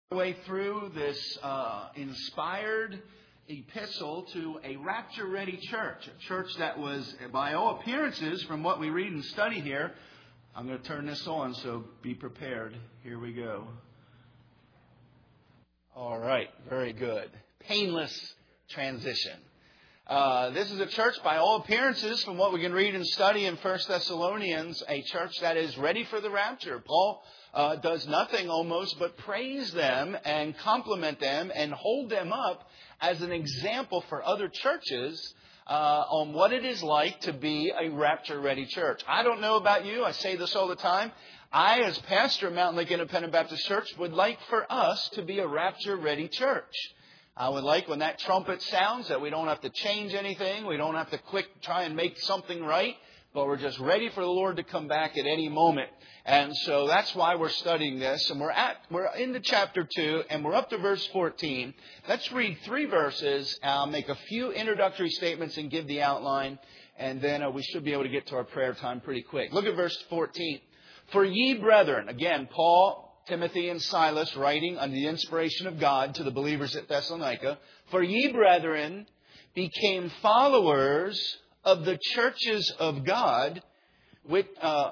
Way through this inspired epistle to a rapture-ready church, a church that was, by all appearances, from what we read and study here. I'm going to turn this on, so be prepared. Here we go. All right, very good. Painless transition. This is a church, by all appearances, from what we can read and study in 1 Thessalonians, a church that is ready for the rapture. Paul does nothing almost but praise them and compliment them and hold them up as an example for other churches on what it is like to be a rapture-ready church. I don't know about you. I say this all the time. I, as pastor of Mountain Lake Independent Baptist Church, would like for us to be a rapture-ready church. I would like when that trumpet sounds that we don't have to change anything. We don't have to try and make something right. But we're just ready for the Lord to come back at any moment. And so that's why we're studying this. And we're into chapter 2 and we're up to verse 14. Let's read 3 verses. I'll make a few introductory statements and give the outline. And then we should be able to get to our prayer time pretty quick. Look at verse 14. For ye brethren, again, Paul, Timothy, and Silas writing under the inspiration of God to the believers at Thessalonica. For ye brethren became followers of the churches of God, which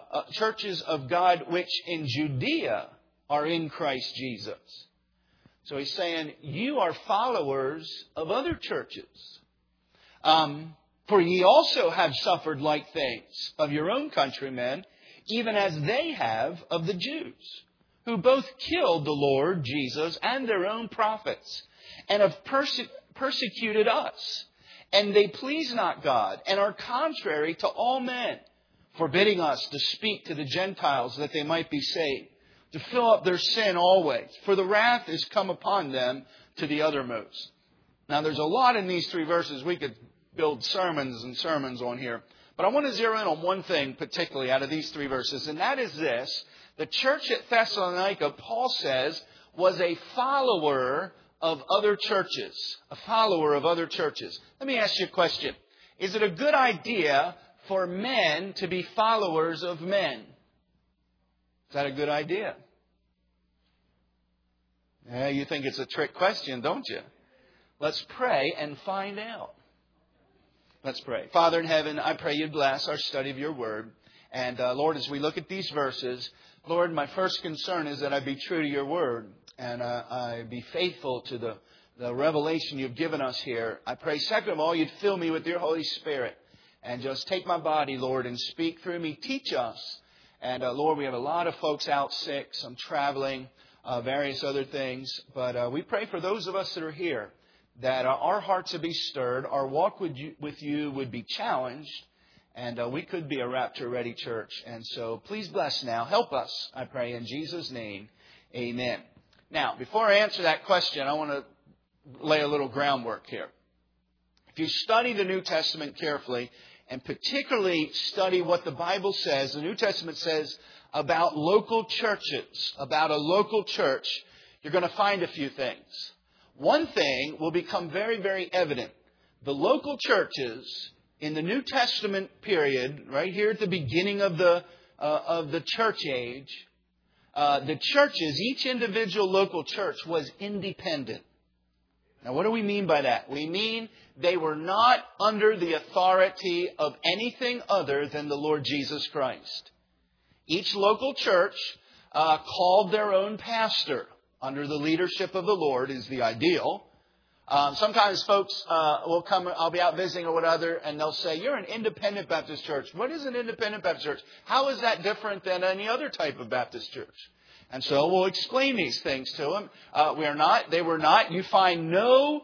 in Judea are in Christ Jesus. So he's saying, you are followers of other churches. For ye also have suffered like things of your own countrymen, even as they have of the Jews, who both killed the Lord Jesus and their own prophets, and have persecuted us. And they please not God, and are contrary to all men, forbidding us to speak to the Gentiles that they might be saved, to fill up their sin always. For the wrath is come upon them to the uttermost. Now there's a lot in these 3 verses. We could build sermons and sermons on here. But I want to zero in on one thing particularly out of these 3 verses, and that is this. The church at Thessalonica, Paul says, was a follower of other churches, a follower of other churches. Let me ask you a question. Is it a good idea for men to be followers of men? Is that a good idea? Yeah, you think it's a trick question, don't you? Let's pray and find out. Let's pray. Father in heaven, I pray you'd bless our study of your word. And Lord, as we look at these verses, Lord, my first concern is that I be true to your word. And I be faithful to the revelation you've given us here. I pray, second of all, you'd fill me with your Holy Spirit. And just take my body, Lord, and speak through me. Teach us. And Lord, we have a lot of folks out sick, some traveling, various other things. But we pray for those of us that are here, that our hearts would be stirred, our walk with you would be challenged, and we could be a rapture-ready church. And so please bless now. Help us, I pray, in Jesus' name. Amen. Now, before I answer that question, I want to lay a little groundwork here. If you study the New Testament carefully, and particularly study what the Bible says, the New Testament says about local churches, about a local church, you're going to find a few things. One thing will become very, very evident. The local churches in the New Testament period, right here at the beginning of the church age, the churches, each individual local church was independent. Now, what do we mean by that? We mean they were not under the authority of anything other than the Lord Jesus Christ. Each local church called their own pastor under the leadership of the Lord is the ideal. Sometimes folks will come, I'll be out visiting or whatever, and they'll say, you're an independent Baptist church. What is an independent Baptist church? How is that different than any other type of Baptist church? And so we'll explain these things to them. They were not. You find no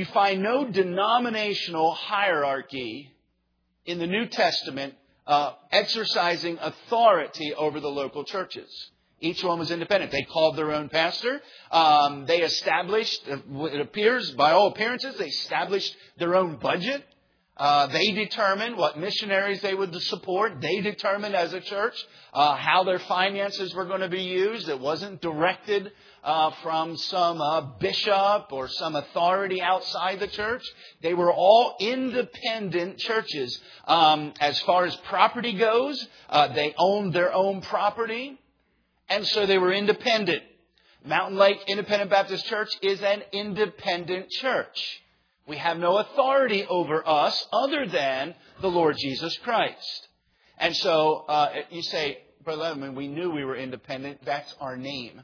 denominational hierarchy in the New Testament exercising authority over the local churches. Each one was independent. They called their own pastor. They established, it appears, by all appearances, they established their own budget. They determined what missionaries they would support. They determined as a church how their finances were going to be used. It wasn't directed from some bishop or some authority outside the church. They were all independent churches. As far as property goes, they owned their own property. And so they were independent. Mountain Lake Independent Baptist Church is an independent church. We have no authority over us other than the Lord Jesus Christ. And so you say, Brother Leatherman, we knew we were independent. That's our name.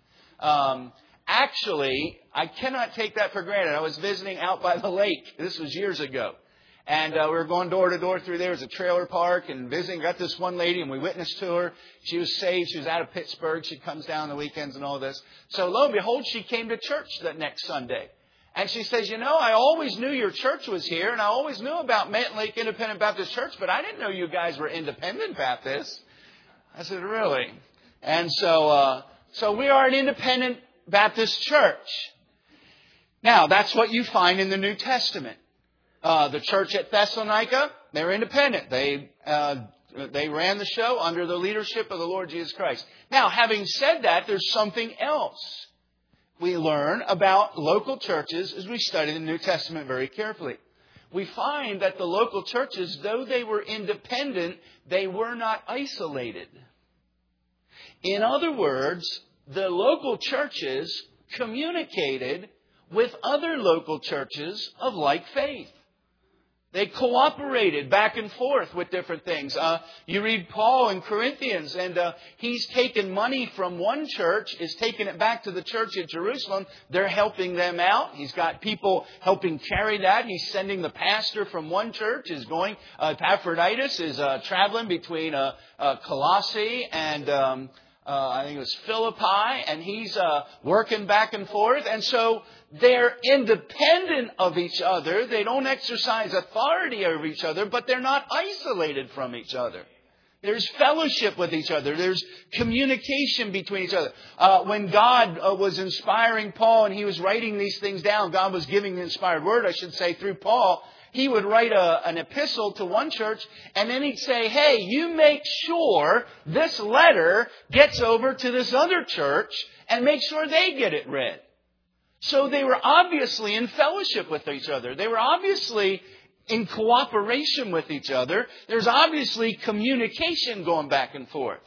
Actually, I cannot take that for granted. I was visiting out by the lake. This was years ago. And we were going door to door through there. It was a trailer park and visiting. Got this one lady and we witnessed to her. She was saved. She was out of Pittsburgh. She comes down on the weekends and all this. So lo and behold, she came to church that next Sunday. And she says, I always knew your church was here, and I always knew about Mountain Lake Independent Baptist Church, but I didn't know you guys were independent Baptists. I said, really? And so we are an independent Baptist church. Now, that's what you find in the New Testament. The church at Thessalonica, they're independent. They ran the show under the leadership of the Lord Jesus Christ. Now, having said that, there's something else we learn about local churches as we study the New Testament very carefully. We find that the local churches, though they were independent, they were not isolated. In other words, the local churches communicated with other local churches of like faith. They cooperated back and forth with different things. You read Paul in Corinthians, and he's taken money from one church, is taking it back to the church at Jerusalem. They're helping them out. He's got people helping carry that. He's sending the pastor from one church, is going. Epaphroditus is traveling between Colossae and I think it was Philippi, and he's working back and forth. And so they're independent of each other. They don't exercise authority over each other, but they're not isolated from each other. There's fellowship with each other. There's communication between each other. When God was inspiring Paul and he was writing these things down, God was giving the inspired word, I should say, through Paul. He would write an epistle to one church, and then he'd say, hey, you make sure this letter gets over to this other church and make sure they get it read. So they were obviously in fellowship with each other. They were obviously in cooperation with each other. There's obviously communication going back and forth.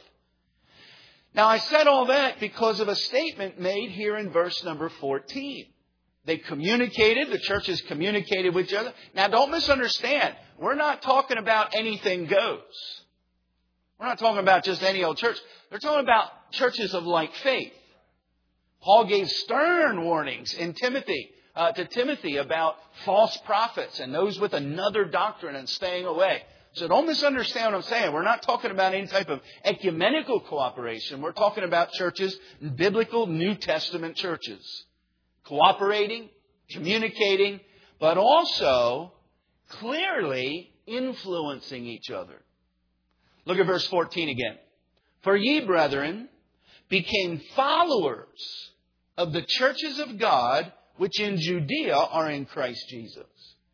Now, I said all that because of a statement made here in verse number 14. They communicated. The churches communicated with each other. Now, don't misunderstand. We're not talking about anything goes. We're not talking about just any old church. They're talking about churches of like faith. Paul gave stern warnings in to Timothy about false prophets and those with another doctrine and staying away. So don't misunderstand what I'm saying. We're not talking about any type of ecumenical cooperation. We're talking about churches, biblical New Testament churches. Cooperating, communicating, but also clearly influencing each other. Look at verse 14 again. For ye, brethren, became followers of the churches of God, which in Judea are in Christ Jesus.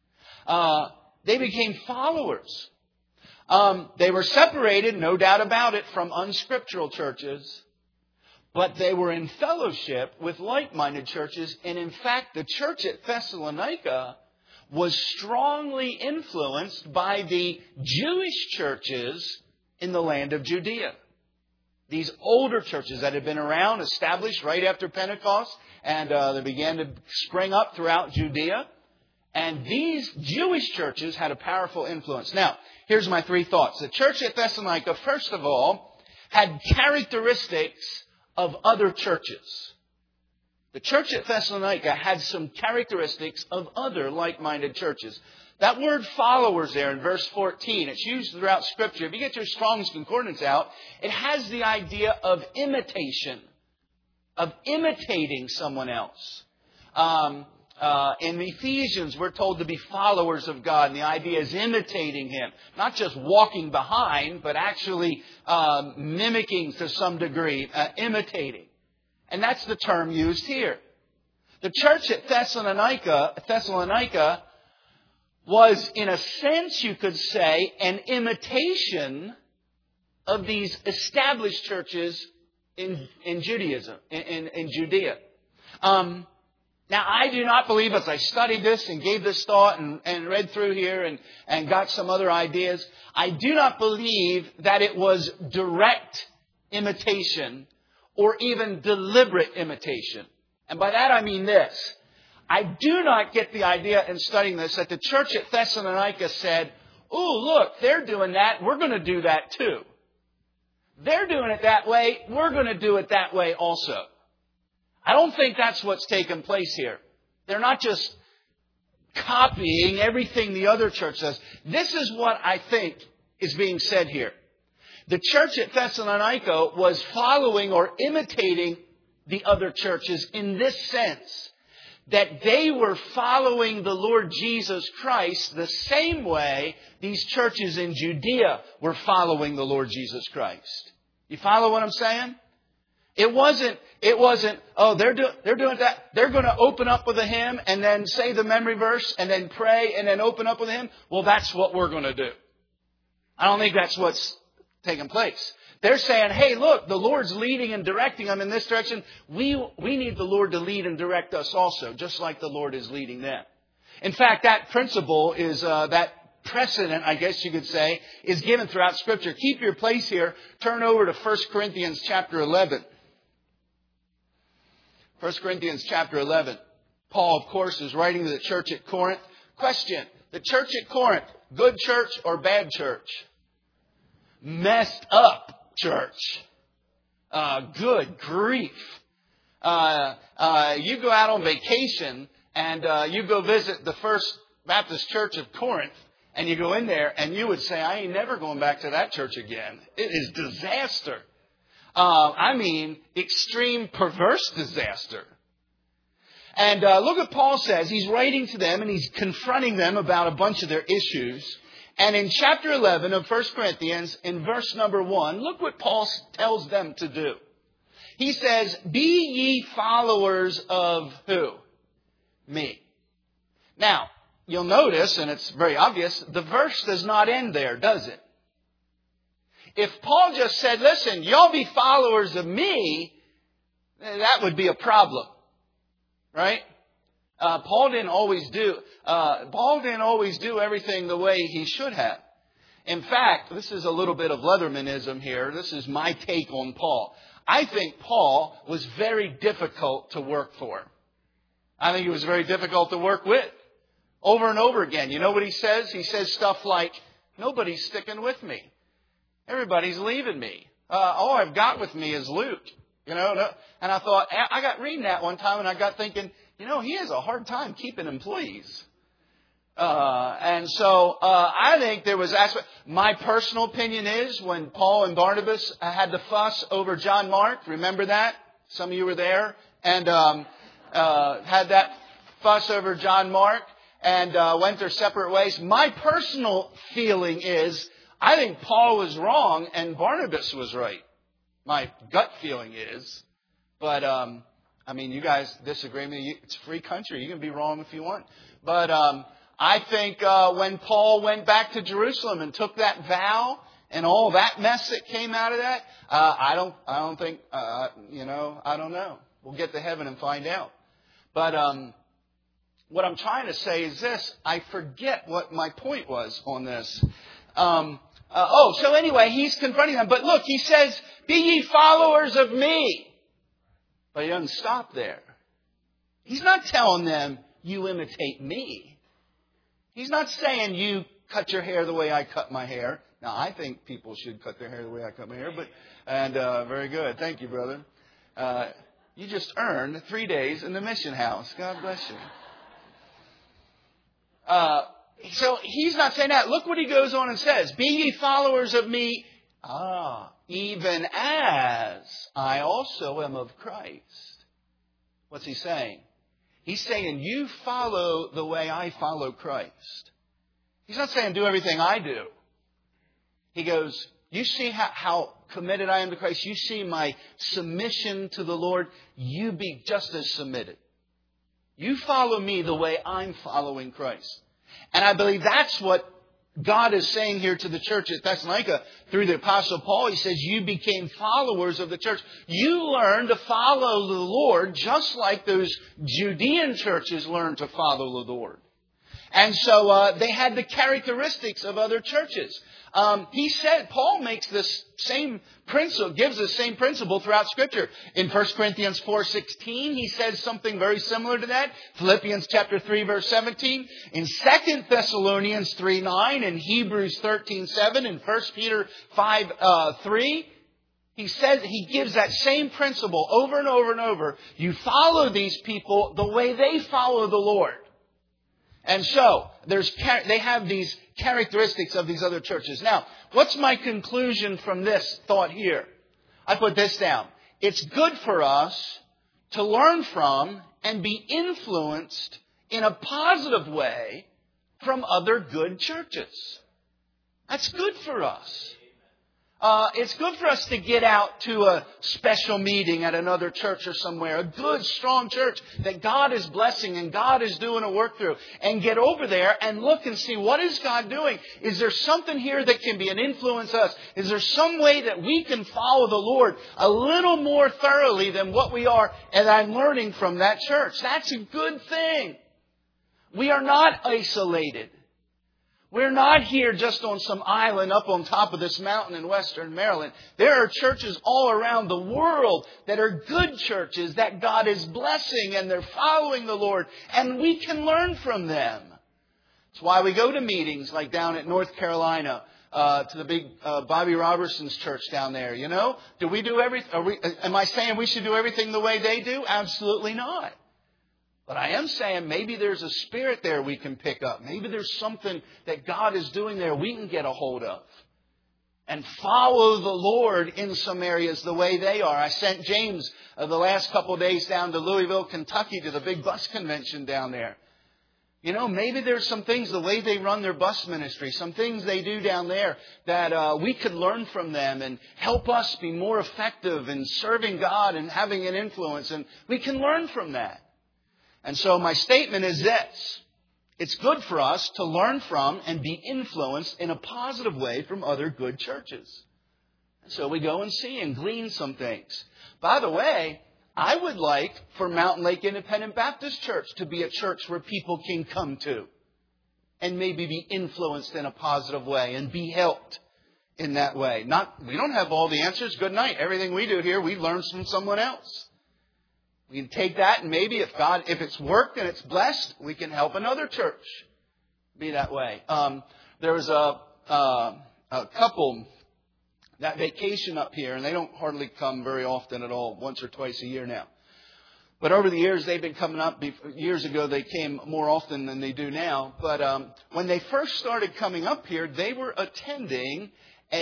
They became followers. They were separated, no doubt about it, from unscriptural churches. But they were in fellowship with like-minded churches. And in fact, the church at Thessalonica was strongly influenced by the Jewish churches in the land of Judea. These older churches that had been around, established right after Pentecost, and they began to spring up throughout Judea. And these Jewish churches had a powerful influence. Now, here's my three thoughts. The church at Thessalonica, first of all, had characteristics of other churches. The church at Thessalonica had some characteristics of other like-minded churches. That word followers there in verse 14, it's used throughout Scripture. If you get your Strong's Concordance out, it has the idea of imitation, of imitating someone else. In Ephesians, we're told to be followers of God, and the idea is imitating Him. Not just walking behind, but actually mimicking to some degree, imitating. And that's the term used here. The church at Thessalonica was, in a sense, you could say, an imitation of these established churches in Judaism, in Judea. Now, I do not believe, as I studied this and gave this thought and read through here and got some other ideas, I do not believe that it was direct imitation or even deliberate imitation. And by that I mean this. I do not get the idea in studying this that the church at Thessalonica said, "Oh, look, they're doing that. We're going to do that too. They're doing it that way. We're going to do it that way also." I don't think that's what's taken place here. They're not just copying everything the other church does. This is what I think is being said here. The church at Thessalonica was following or imitating the other churches in this sense, that they were following the Lord Jesus Christ the same way these churches in Judea were following the Lord Jesus Christ. You follow what I'm saying? It wasn't, oh, they're doing that. They're going to open up with a hymn and then say the memory verse and then pray and then open up with a hymn. Well, that's what we're going to do. I don't think that's what's taking place. They're saying, hey, look, the Lord's leading and directing them in this direction. We need the Lord to lead and direct us also, just like the Lord is leading them. In fact, that principle is, that precedent, I guess you could say, is given throughout Scripture. Keep your place here. Turn over to 1 Corinthians chapter 11. 1 Corinthians chapter 11. Paul, of course, is writing to the church at Corinth. Question. The church at Corinth, good church or bad church? Messed up church. Good grief. You go out on vacation and you go visit the First Baptist Church of Corinth and you go in there and you would say, I ain't never going back to that church again. It is disaster. Extreme perverse disaster. And look what Paul says. He's writing to them and he's confronting them about a bunch of their issues. And in chapter 11 of 1 Corinthians, in verse number 1, look what Paul tells them to do. He says, be ye followers of who? Me. Now, you'll notice, and it's very obvious, the verse does not end there, does it? If Paul just said, listen, y'all be followers of me, that would be a problem. Right? Paul didn't always do everything the way he should have. In fact, this is a little bit of Leathermanism here. This is my take on Paul. I think Paul was very difficult to work for. I think he was very difficult to work with. Over and over again. You know what he says? He says stuff like, nobody's sticking with me. Everybody's leaving me. All I've got with me is Luke. And I thought, I got reading that one time and I got thinking, he has a hard time keeping employees. And so I think there was my personal opinion is when Paul and Barnabas had the fuss over John Mark, remember that? Some of you were there and had that fuss over John Mark and went their separate ways. My personal feeling is I think Paul was wrong and Barnabas was right. My gut feeling is. But, you guys disagree with me. It's a free country. You can be wrong if you want. But I think when Paul went back to Jerusalem and took that vow and all that mess that came out of that, I don't know. We'll get to heaven and find out. But what I'm trying to say is this. I forget what my point was on this. So anyway, he's confronting them. But look, he says, be ye followers of me. But he doesn't stop there. He's not telling them, you imitate me. He's not saying you cut your hair the way I cut my hair. Now, I think people should cut their hair the way I cut my hair. Very good. Thank you, brother. You just earned 3 days in the mission house. God bless you. So he's not saying that. Look what he goes on and says. Be ye followers of me, even as I also am of Christ. What's he saying? He's saying you follow the way I follow Christ. He's not saying do everything I do. He goes, you see how committed I am to Christ. You see my submission to the Lord. You be just as submitted. You follow me the way I'm following Christ. And I believe that's what God is saying here to the church at Thessalonica through the Apostle Paul. He says, you became followers of the church. You learned to follow the Lord just like those Judean churches learned to follow the Lord. And so they had the characteristics of other churches. Paul makes this same principle, gives the same principle throughout Scripture. In 1 Corinthians 4:16, he says something very similar to that. Philippians chapter 3, verse 17. In 2 Thessalonians 3:9, in Hebrews 13:7, in 1 Peter 5:3, he gives that same principle over and over and over. You follow these people the way they follow the Lord. And so, they have these characteristics of these other churches. Now, what's my conclusion from this thought here? I put this down. It's good for us to learn from and be influenced in a positive way from other good churches. That's good for us. It's good for us to get out to a special meeting at another church or somewhere, a good, strong church that God is blessing and God is doing a work through, and get over there and look and see, what is God doing? Is there something here that can be an influence us? Is there some way that we can follow the Lord a little more thoroughly than what we are, and I'm learning from that church? That's a good thing. We are not isolated. We're not here just on some island up on top of this mountain in Western Maryland. There are churches all around the world that are good churches that God is blessing, and they're following the Lord, and we can learn from them. That's why we go to meetings like down at North Carolina, to the big Bobby Robertson's church down there. You know, do we do everything? Am I saying we should do everything the way they do? Absolutely not. But I am saying maybe there's a spirit there we can pick up. Maybe there's something that God is doing there we can get a hold of and follow the Lord in some areas the way they are. I sent James the last couple of days down to Louisville, Kentucky, to the big bus convention down there. You know, maybe there's some things, the way they run their bus ministry, some things they do down there that we could learn from them and help us be more effective in serving God and having an influence. And we can learn from that. And so my statement is this. It's good for us to learn from and be influenced in a positive way from other good churches. And so we go and see and glean some things. By the way, I would like for Mountain Lake Independent Baptist Church to be a church where people can come to and maybe be influenced in a positive way and be helped in that way. We don't have all the answers. Good night. Everything we do here, we learn from someone else. We can take that, and maybe if it's worked and it's blessed, we can help another church be that way. There was a couple that vacation up here, and they don't hardly come very often at all, once or twice a year now. But over the years, they've been coming up. Years ago, they came more often than they do now. But when they first started coming up here, they were attending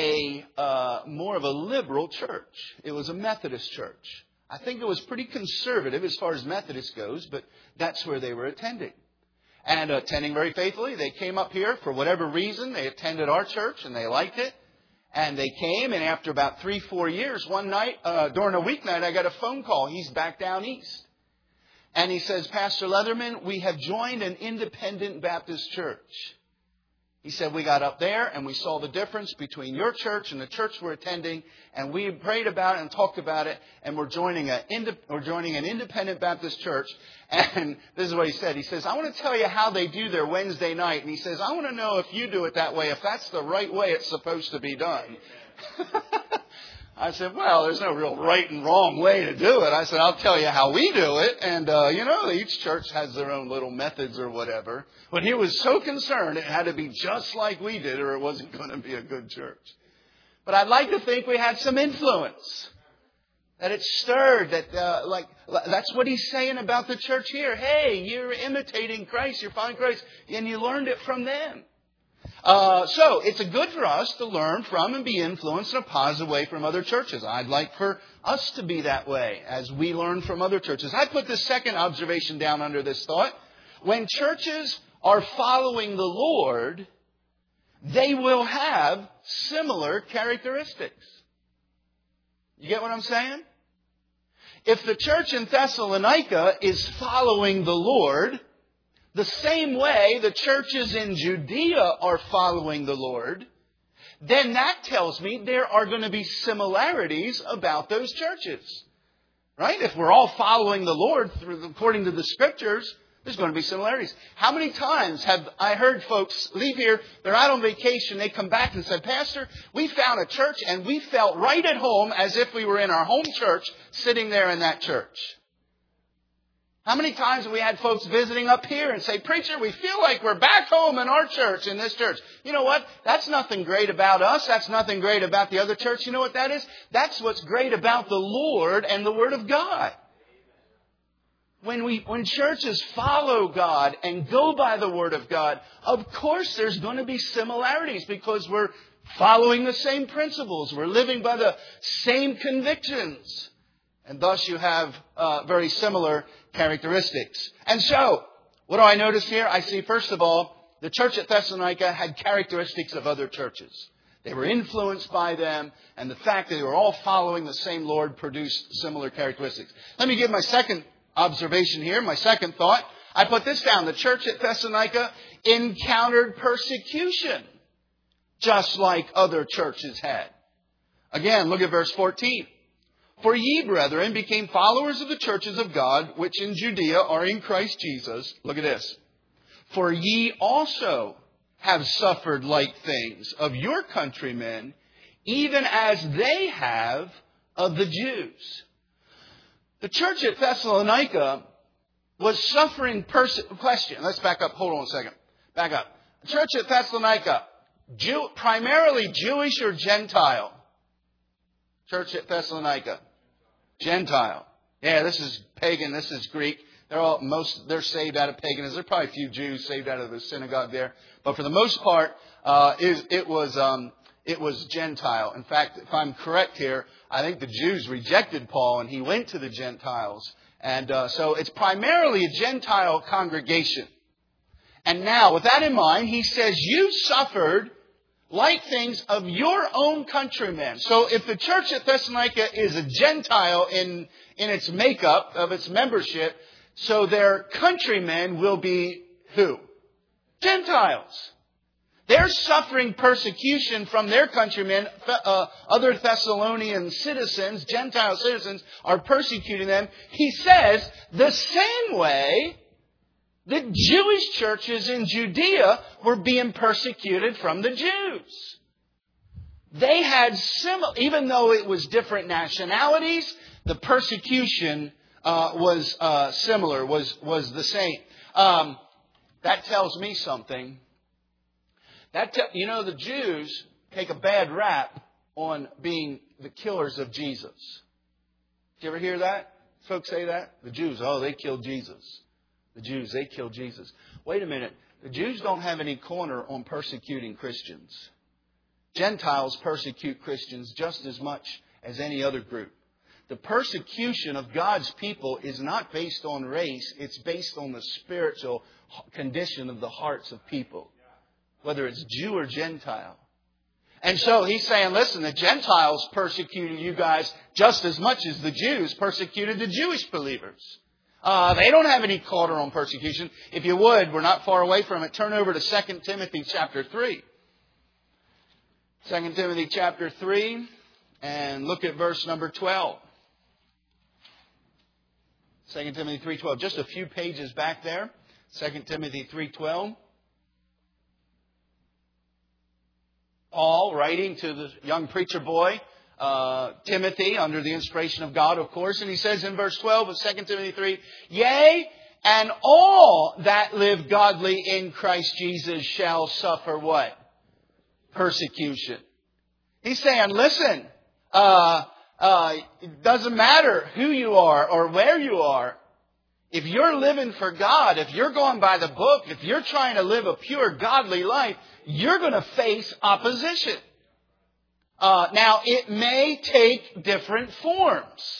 more of a liberal church. It was a Methodist church. I think it was pretty conservative as far as Methodist goes, but that's where they were attending. And attending very faithfully. They came up here for whatever reason. They attended our church and they liked it. And they came, and after about 3-4 years, one night, during a weeknight, I got a phone call. He's back down east. And he says, Pastor Leatherman, we have joined an independent Baptist church. He said, we got up there and we saw the difference between your church and the church we're attending. And we prayed about it and talked about it. And we're joining an independent Baptist church. And this is what he said. He says, I want to tell you how they do their Wednesday night. And he says, I want to know if you do it that way, if that's the right way it's supposed to be done. I said, well, there's no real right and wrong way to do it. I said, I'll tell you how we do it. And, each church has their own little methods or whatever. But he was so concerned it had to be just like we did or it wasn't going to be a good church. But I'd like to think we had some influence. That it stirred, that's what he's saying about the church here. Hey, you're imitating Christ, you're following Christ, and you learned it from them. So it's good for us to learn from and be influenced in a positive way from other churches. I'd like for us to be that way as we learn from other churches. I put this second observation down under this thought. When churches are following the Lord, they will have similar characteristics. You get what I'm saying? If the church in Thessalonica is following the Lord, the same way the churches in Judea are following the Lord, then that tells me there are going to be similarities about those churches. Right? If we're all following the Lord according to the Scriptures, There's going to be similarities. How many times have I heard folks leave here, they're out on vacation, they come back and say, Pastor, we found a church and we felt right at home as if we were in our home church sitting there in that church. How many times have we had folks visiting up here and say, Preacher, we feel like we're back home in our church, in this church. You know what? That's nothing great about us. That's nothing great about the other church. You know what that is? That's what's great about the Lord and the Word of God. When churches follow God and go by the Word of God, of course there's going to be similarities because we're following the same principles. We're living by the same convictions. And thus you have very similar characteristics. And so, what do I notice here? I see, first of all, the church at Thessalonica had characteristics of other churches. They were influenced by them, and the fact that they were all following the same Lord produced similar characteristics. Let me give my second observation here, my second thought. I put this down. The church at Thessalonica encountered persecution, just like other churches had. Again, look at verse 14. For ye, brethren, became followers of the churches of God, which in Judea are in Christ Jesus. Look at this. For ye also have suffered like things of your countrymen, even as they have of the Jews. The church at Thessalonica was suffering question. Let's back up. Hold on a second. Back up. The church at Thessalonica, primarily Jewish or Gentile? Church at Thessalonica. Gentile. Yeah, this is pagan. This is Greek. They're saved out of paganism. There are probably a few Jews saved out of the synagogue there, but for the most part, it was Gentile. In fact, if I'm correct here, I think the Jews rejected Paul, and he went to the Gentiles, and so it's primarily a Gentile congregation. And now, with that in mind, he says, "You suffered like things of your own countrymen." So if the church at Thessalonica is a Gentile in its makeup of its membership, so their countrymen will be who? Gentiles. They're suffering persecution from their countrymen. Other Thessalonian citizens, Gentile citizens, are persecuting them. He says the same way the Jewish churches in Judea were being persecuted from the Jews. They had even though it was different nationalities, the persecution was similar, was the same. That tells me something. The Jews take a bad rap on being the killers of Jesus. Did you ever hear that? Folks say that? The Jews, they killed Jesus. The Jews, they killed Jesus. Wait a minute. The Jews don't have any corner on persecuting Christians. Gentiles persecute Christians just as much as any other group. The persecution of God's people is not based on race. It's based on the spiritual condition of the hearts of people, whether it's Jew or Gentile. And so he's saying, listen, the Gentiles persecuted you guys just as much as the Jews persecuted the Jewish believers. They don't have any corner on persecution. If you would, we're not far away from it. Turn over to 2 Timothy chapter 3. 2 Timothy chapter 3 and look at verse number 12. 2 Timothy 3:12. Just a few pages back there. 2 Timothy 3:12. Paul writing to the young preacher boy, Timothy, under the inspiration of God, of course. And he says in verse 12 of 2 Timothy 3, Yea, and all that live godly in Christ Jesus shall suffer what? Persecution. He's saying, listen, it doesn't matter who you are or where you are. If you're living for God, if you're going by the book, if you're trying to live a pure, godly life, you're going to face opposition. Now, it may take different forms.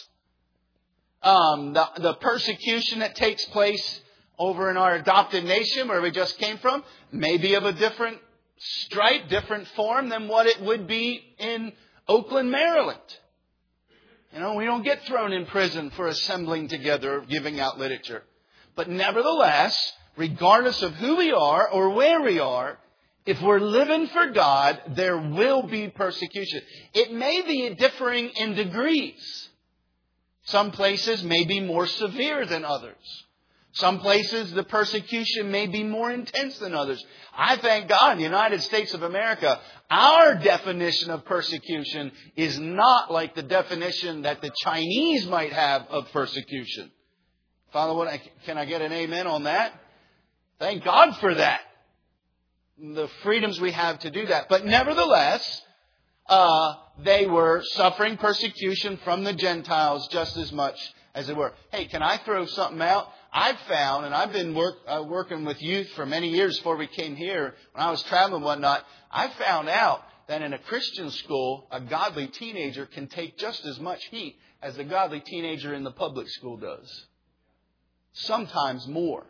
The persecution that takes place over in our adopted nation, where we just came from, may be of a different stripe, different form than what it would be in Oakland, Maryland. We don't get thrown in prison for assembling together, giving out literature. But nevertheless, regardless of who we are or where we are, if we're living for God, there will be persecution. It may be differing in degrees. Some places may be more severe than others. Some places the persecution may be more intense than others. I thank God in the United States of America, our definition of persecution is not like the definition that the Chinese might have of persecution. Father, can I get an amen on that? Thank God for that. The freedoms we have to do that. But nevertheless, they were suffering persecution from the Gentiles just as much as they were. Hey, can I throw something out? I've found, and I've been working with youth for many years before we came here, when I was traveling and whatnot, I found out that in a Christian school, a godly teenager can take just as much heat as a godly teenager in the public school does. Sometimes more.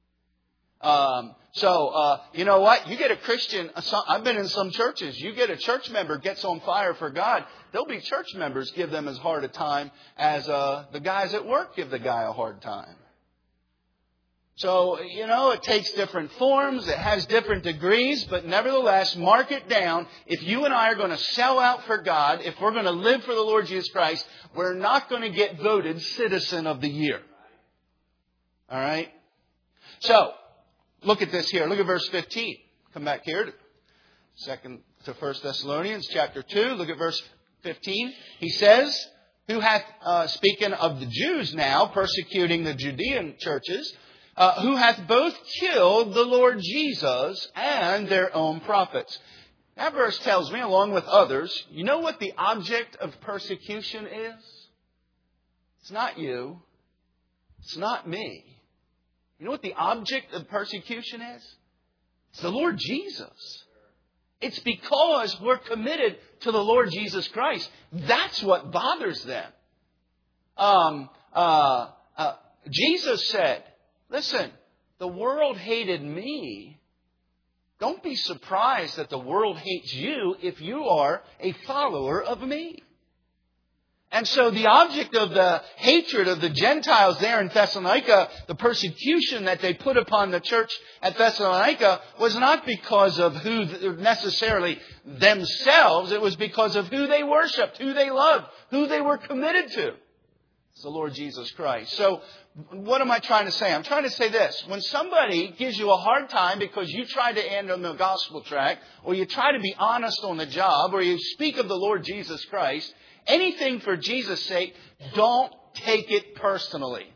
You know what? You get a Christian, I've been in some churches, you get a church member gets on fire for God, there'll be church members give them as hard a time as the guys at work give the guy a hard time. So, it takes different forms, it has different degrees, but nevertheless, mark it down. If you and I are going to sell out for God, if we're going to live for the Lord Jesus Christ, we're not going to get voted Citizen of the Year. All right? So, look at this here. Look at verse 15. Come back here to 1 Thessalonians chapter 2. Look at verse 15. He says, who hath, speaking of the Jews now, persecuting the Judean churches, who hath both killed the Lord Jesus and their own prophets. That verse tells me, along with others, you know what the object of persecution is? It's not you. It's not me. You know what the object of persecution is? It's the Lord Jesus. It's because we're committed to the Lord Jesus Christ. That's what bothers them. Jesus said, listen, the world hated me. Don't be surprised that the world hates you if you are a follower of me. And so the object of the hatred of the Gentiles there in Thessalonica, the persecution that they put upon the church at Thessalonica, was not because of who necessarily themselves. It was because of who they worshipped, who they loved, who they were committed to. It's the Lord Jesus Christ. So what am I trying to say? I'm trying to say this. When somebody gives you a hard time because you try to end on the gospel track, or you try to be honest on the job, or you speak of the Lord Jesus Christ, anything for Jesus' sake, don't take it personally.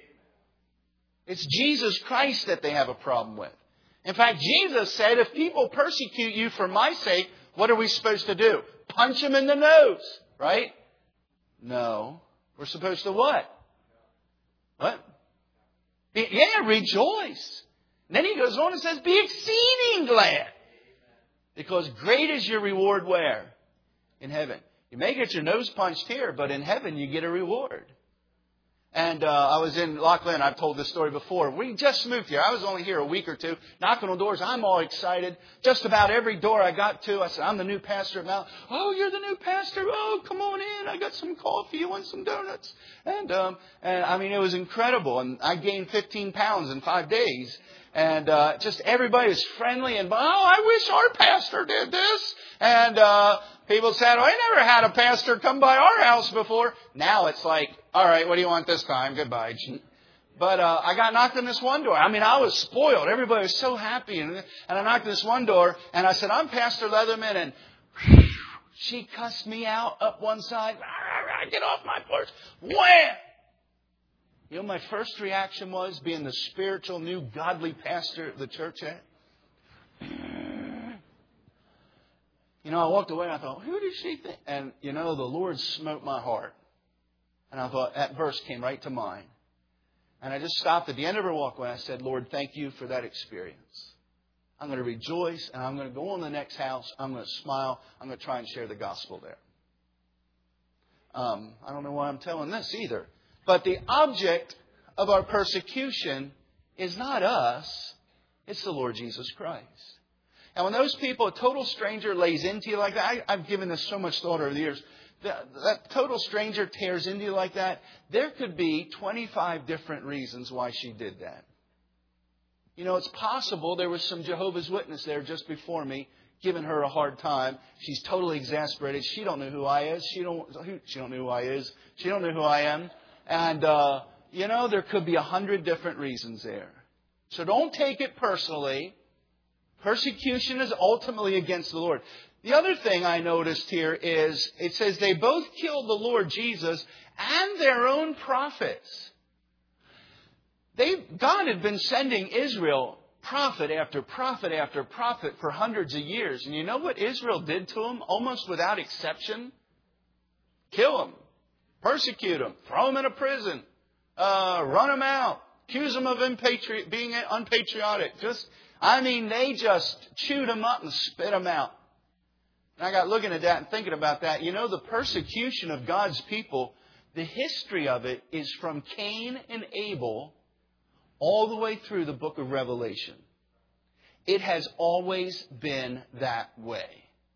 It's Jesus Christ that they have a problem with. In fact, Jesus said, if people persecute you for my sake, what are we supposed to do? Punch them in the nose, right? No. We're supposed to what? What? Yeah, rejoice. And then he goes on and says, be exceeding glad. Because great is your reward where? In heaven. You may get your nose punched here, but in heaven you get a reward. And I was in Loch Lynn. I've told this story before. We just moved here. I was only here a week or two, knocking on doors. I'm all excited. Just about every door I got to, I said, I'm the new pastor at Mount. Oh, you're the new pastor. Oh, come on in. I got some coffee. You want some donuts? And I mean, it was incredible. And I gained 15 pounds in 5 days. And just everybody was friendly. And, I wish our pastor did this. And people said, I never had a pastor come by our house before. Now it's like, all right, what do you want this time? Goodbye. But I got knocked on this one door. I mean, I was spoiled. Everybody was so happy. And I knocked on this one door, and I said, I'm Pastor Leatherman. And she cussed me out up one side. Get off my porch. Wham! You know, my first reaction was, being the spiritual, new, godly pastor the church had. You know, I walked away and I thought, who does she think? And, the Lord smote my heart. And I thought, that verse came right to mind. And I just stopped at the end of her walkway. I said, Lord, thank you for that experience. I'm going to rejoice, and I'm going to go on to the next house. I'm going to smile. I'm going to try and share the gospel there. I don't know why I'm telling this either. But the object of our persecution is not us. It's the Lord Jesus Christ. And when those people, a total stranger lays into you like that, I've given this so much thought over the years. That total stranger tears into you like that. There could be 25 different reasons why she did that. It's possible there was some Jehovah's Witness there just before me giving her a hard time. She's totally exasperated. She don't know who I is. She don't know who I is. She don't know who I am. And, there could be 100 different reasons there. So don't take it personally. Persecution is ultimately against the Lord. The other thing I noticed here is it says they both killed the Lord Jesus and their own prophets. God had been sending Israel prophet after prophet after prophet for hundreds of years. And you know what Israel did to them almost without exception? Kill them. Persecute them. Throw them in a prison. Run them out. Accuse them of being unpatriotic. They just chewed them up and spit them out. And I got looking at that and thinking about that. The persecution of God's people, the history of it is from Cain and Abel all the way through the book of Revelation. It has always been that way.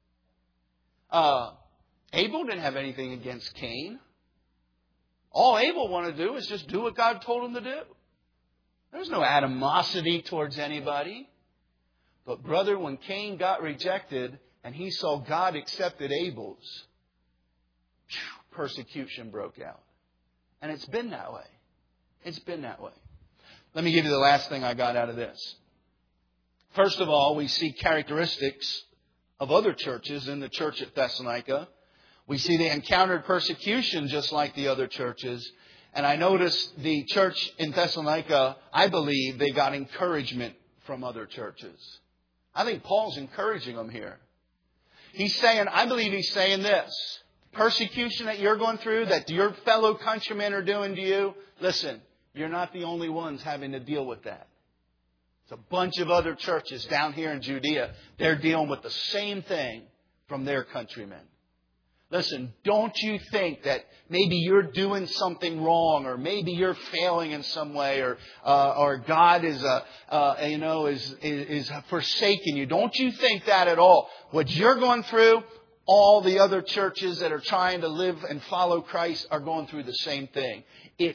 Abel didn't have anything against Cain. All Abel wanted to do is just do what God told him to do. There's no animosity towards anybody. But brother, when Cain got rejected and he saw God accepted Abel's, persecution broke out. And it's been that way. It's been that way. Let me give you the last thing I got out of this. First of all, we see characteristics of other churches in the church at Thessalonica. We see they encountered persecution just like the other churches. And I noticed the church in Thessalonica, I believe they got encouragement from other churches. I think Paul's encouraging them here. I believe he's saying this. Persecution that you're going through, that your fellow countrymen are doing to you, listen, you're not the only ones having to deal with that. It's a bunch of other churches down here in Judea. They're dealing with the same thing from their countrymen. Listen, don't you think that maybe you're doing something wrong, or maybe you're failing in some way, or God is forsaking you. Don't you think that at all? What you're going through, all the other churches that are trying to live and follow Christ are going through the same thing. It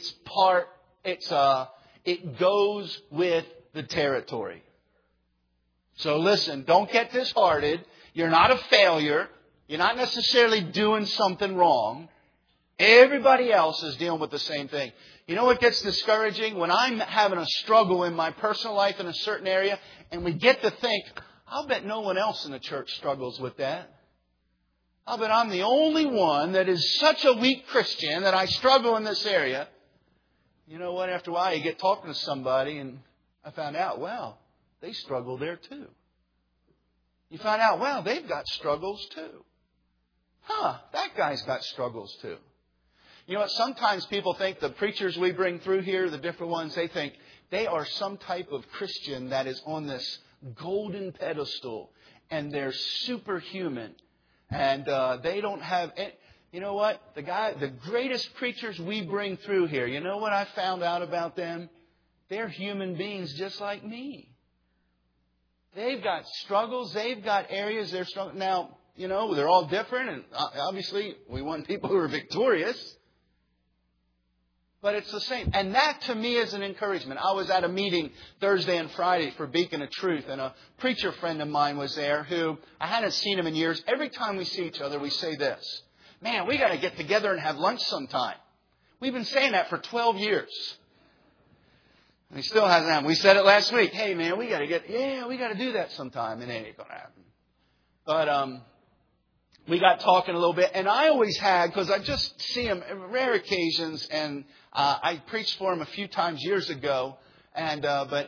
goes with the territory. So listen, don't get disheartened. You're not a failure. You're not necessarily doing something wrong. Everybody else is dealing with the same thing. You know what gets discouraging? When I'm having a struggle in my personal life in a certain area, and we get to think, I'll bet no one else in the church struggles with that. I'll bet I'm the only one that is such a weak Christian that I struggle in this area. You know what? After a while, you get talking to somebody, and I found out, well, they struggle there too. You find out, well, they've got struggles too. That guy's got struggles too. You know what? Sometimes people think the preachers we bring through here, the different ones, they think they are some type of Christian that is on this golden pedestal and they're superhuman. And they don't have... You know what? The greatest preachers we bring through here, you know what I found out about them? They're human beings just like me. They've got struggles. They've got areas they're struggling. Now, they're all different. And obviously, we want people who are victorious. But it's the same. And that, to me, is an encouragement. I was at a meeting Thursday and Friday for Beacon of Truth. And a preacher friend of mine was there who, I hadn't seen him in years. Every time we see each other, we say this. Man, we got to get together and have lunch sometime. We've been saying that for 12 years. And he still hasn't happened. We said it last week. Hey, man, we got to do that sometime. And it ain't going to happen. But we got talking a little bit. And I always had, because I just see him on rare occasions. And I preached for him a few times years ago. But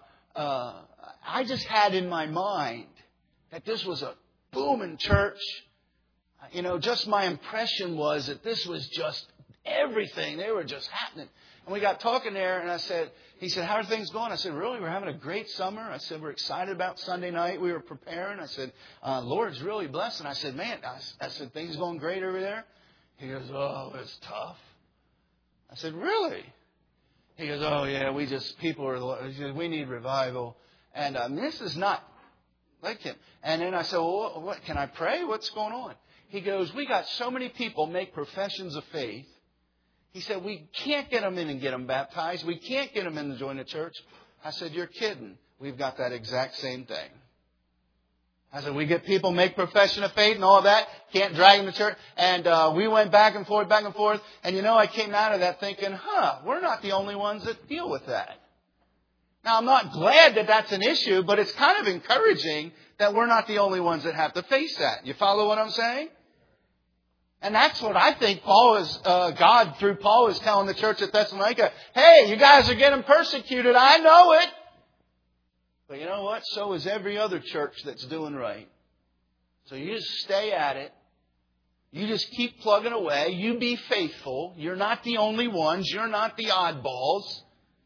I just had in my mind that this was a booming church. Just my impression was that this was just everything. They were just happening. And we got talking there, and he said, how are things going? I said, really? We're having a great summer. I said, we're excited about Sunday night. We were preparing. I said, Lord's really blessed. And I said, man, I said, things going great over there? He goes, oh, it's tough. I said, really? He goes, oh, yeah, we need revival. And this is not like him. And then I said, well, what, can I pray? What's going on? He goes, we got so many people make professions of faith. He said, we can't get them in and get them baptized. We can't get them in to join the church. I said, you're kidding. We've got that exact same thing. I said, we get people make profession of faith and all that. Can't drag them to church. And we went back and forth. And I came out of that thinking, we're not the only ones that deal with that. Now, I'm not glad that that's an issue, but it's kind of encouraging that we're not the only ones that have to face that. You follow what I'm saying? And that's what I think God through Paul is telling the church at Thessalonica. Hey, you guys are getting persecuted. I know it. But you know what? So is every other church that's doing right. So you just stay at it. You just keep plugging away. You be faithful. You're not the only ones. You're not the oddballs.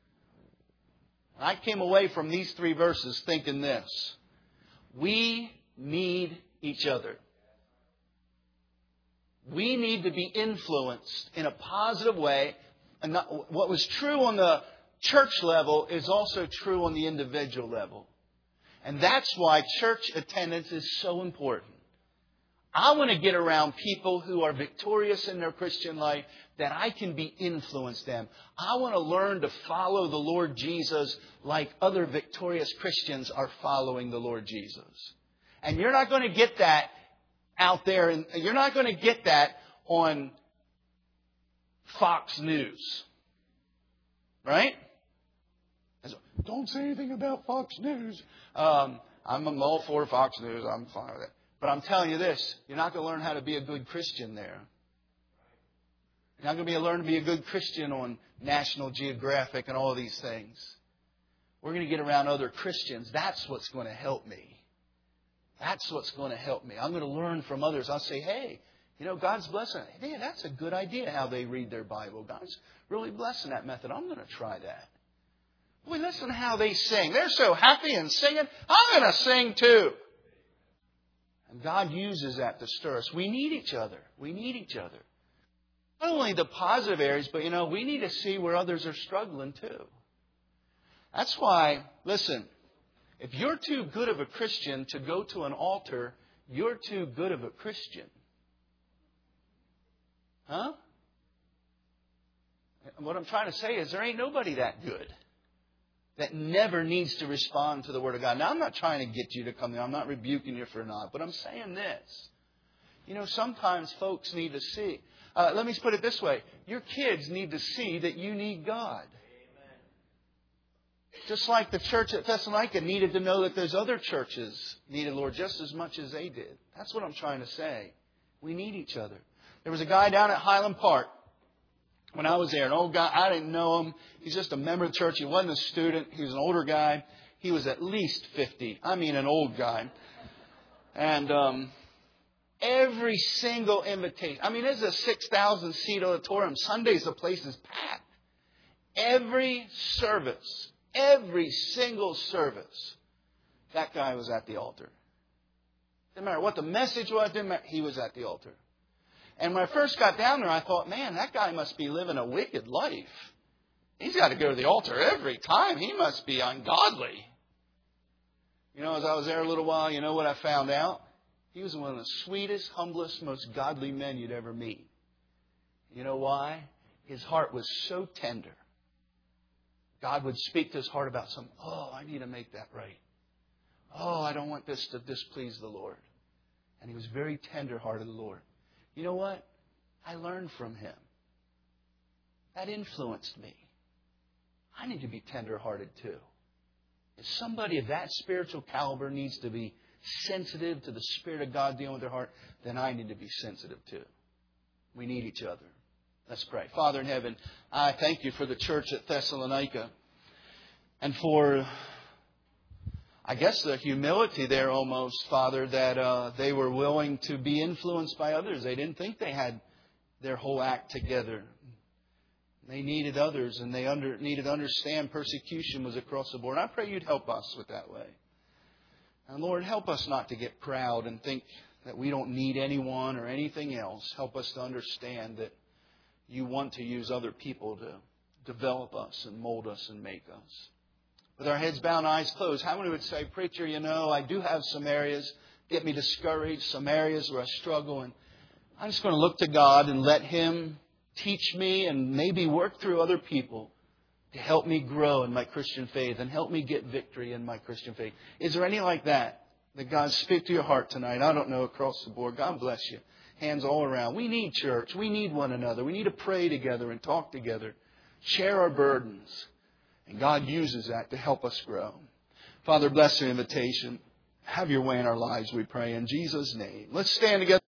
I came away from these 3 verses thinking this. We need each other. We need to be influenced in a positive way. And what was true on the church level is also true on the individual level. And that's why church attendance is so important. I want to get around people who are victorious in their Christian life, that I can be influenced them. I want to learn to follow the Lord Jesus like other victorious Christians are following the Lord Jesus. And you're not going to get that out there, and you're not going to get that on Fox News. Right? Don't say anything about Fox News. I'm all for Fox News. I'm fine with it. But I'm telling you this, you're not going to learn how to be a good Christian there. You're not going to learn to be a good Christian on National Geographic and all of these things. We're going to get around other Christians. That's what's going to help me. That's what's going to help me. I'm going to learn from others. I'll say, hey, God's blessing. Hey, that's a good idea how they read their Bible. God's really blessing that method. I'm going to try that. Boy, listen to how they sing. They're so happy and singing. I'm going to sing too. And God uses that to stir us. We need each other. We need each other. Not only the positive areas, but we need to see where others are struggling too. That's why, listen, if you're too good of a Christian to go to an altar, you're too good of a Christian. Huh? What I'm trying to say is there ain't nobody that good that never needs to respond to the Word of God. Now, I'm not trying to get you to come there. I'm not rebuking you for not. But I'm saying this. Sometimes folks need to see. Let me put it this way. Your kids need to see that you need God. Amen. Just like the church at Thessalonica needed to know that those other churches needed Lord just as much as they did. That's what I'm trying to say. We need each other. There was a guy down at Highland Park when I was there, an old guy. I didn't know him. He's just a member of the church. He wasn't a student. He was an older guy. He was at least 50. I mean, an old guy. And every single invitation. I mean, this is a 6,000-seat auditorium. Sundays, the place is packed. Every service, every single service, that guy was at the altar. Didn't matter what the message was. Didn't matter. He was at the altar. And when I first got down there, I thought, man, that guy must be living a wicked life. He's got to go to the altar every time. He must be ungodly. As I was there a little while, you know what I found out? He was one of the sweetest, humblest, most godly men you'd ever meet. You know why? His heart was so tender. God would speak to his heart about something. Oh, I need to make that right. Oh, I don't want this to displease the Lord. And he was very tender-hearted to the Lord. You know what? I learned from him. That influenced me. I need to be tender-hearted too. If somebody of that spiritual caliber needs to be sensitive to the Spirit of God dealing with their heart, then I need to be sensitive too. We need each other. Let's pray. Father in heaven, I thank you for the church at Thessalonica and for, I guess, the humility there almost, Father, that they were willing to be influenced by others. They didn't think they had their whole act together. They needed others, and they needed to understand persecution was across the board. I pray you'd help us with that way. And Lord, help us not to get proud and think that we don't need anyone or anything else. Help us to understand that you want to use other people to develop us and mold us and make us. With our heads bowed and eyes closed, how many would say, preacher, I do have some areas get me discouraged, some areas where I struggle, and I'm just going to look to God and let Him teach me and maybe work through other people to help me grow in my Christian faith and help me get victory in my Christian faith. Is there any like that? That God speak to your heart tonight. I don't know, across the board. God bless you. Hands all around. We need church. We need one another. We need to pray together and talk together. Share our burdens. And God uses that to help us grow. Father, bless your invitation. Have your way in our lives, we pray. In Jesus' name. Let's stand together.